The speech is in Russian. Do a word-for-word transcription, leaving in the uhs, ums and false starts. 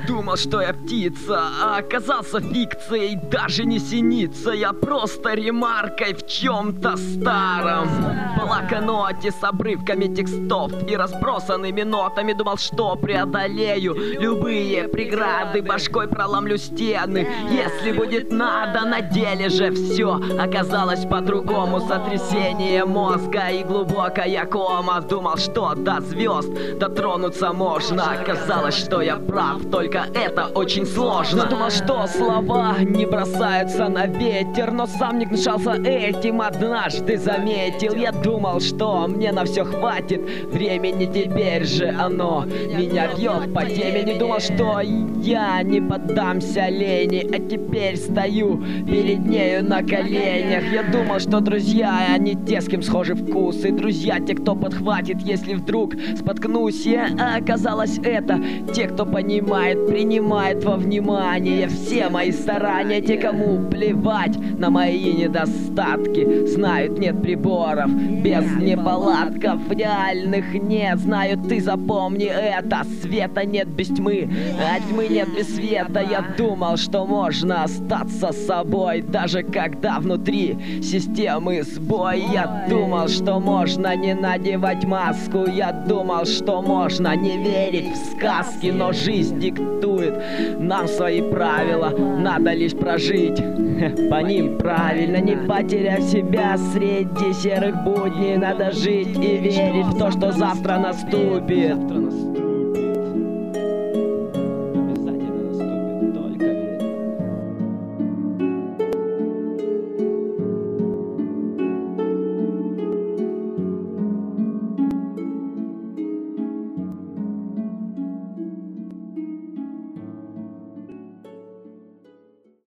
Думал, что я птица, а оказался фикцией. Даже не синица, я просто ремаркой в чем-то старом. В блокноте с обрывками текстов и разбросанными нотами. Думал, что преодолею любые преграды, башкой проломлю стены, если будет надо. На деле же все оказалось по-другому. Сотрясение мозга и глубокая кома. Думал, что до звезд дотронуться можно. Оказалось, что я прав, только это очень сложно. Думал, что слова не бросаются на ветер, но сам не гнушался этим, однажды заметил. Я думал, что мне на все хватит времени, теперь же оно меня бьет по теме. Не думал, что я не поддамся лени, а теперь стою перед нею на коленях. Я думал, что друзья, они те, с кем схожи вкусы. Друзья, те, кто подхватит, если вдруг споткнусь я. А оказалось, это те, кто понимает, принимает во внимание все мои старания. Те, кому плевать на мои недостатки, знают, нет приборов без неполадков реальных нет. Знаю, ты запомни это: света нет без тьмы, а тьмы нет без света. Я думал, что можно остаться собой, даже когда внутри системы сбой. Я думал, что можно не надевать маску. Я думал, что можно не верить в сказки. Но жизнь диктует нам свои правила, надо лишь прожить по ним правильно, не потеряв себя среди серых будней. Надо жить и верить в то, что завтра наступит.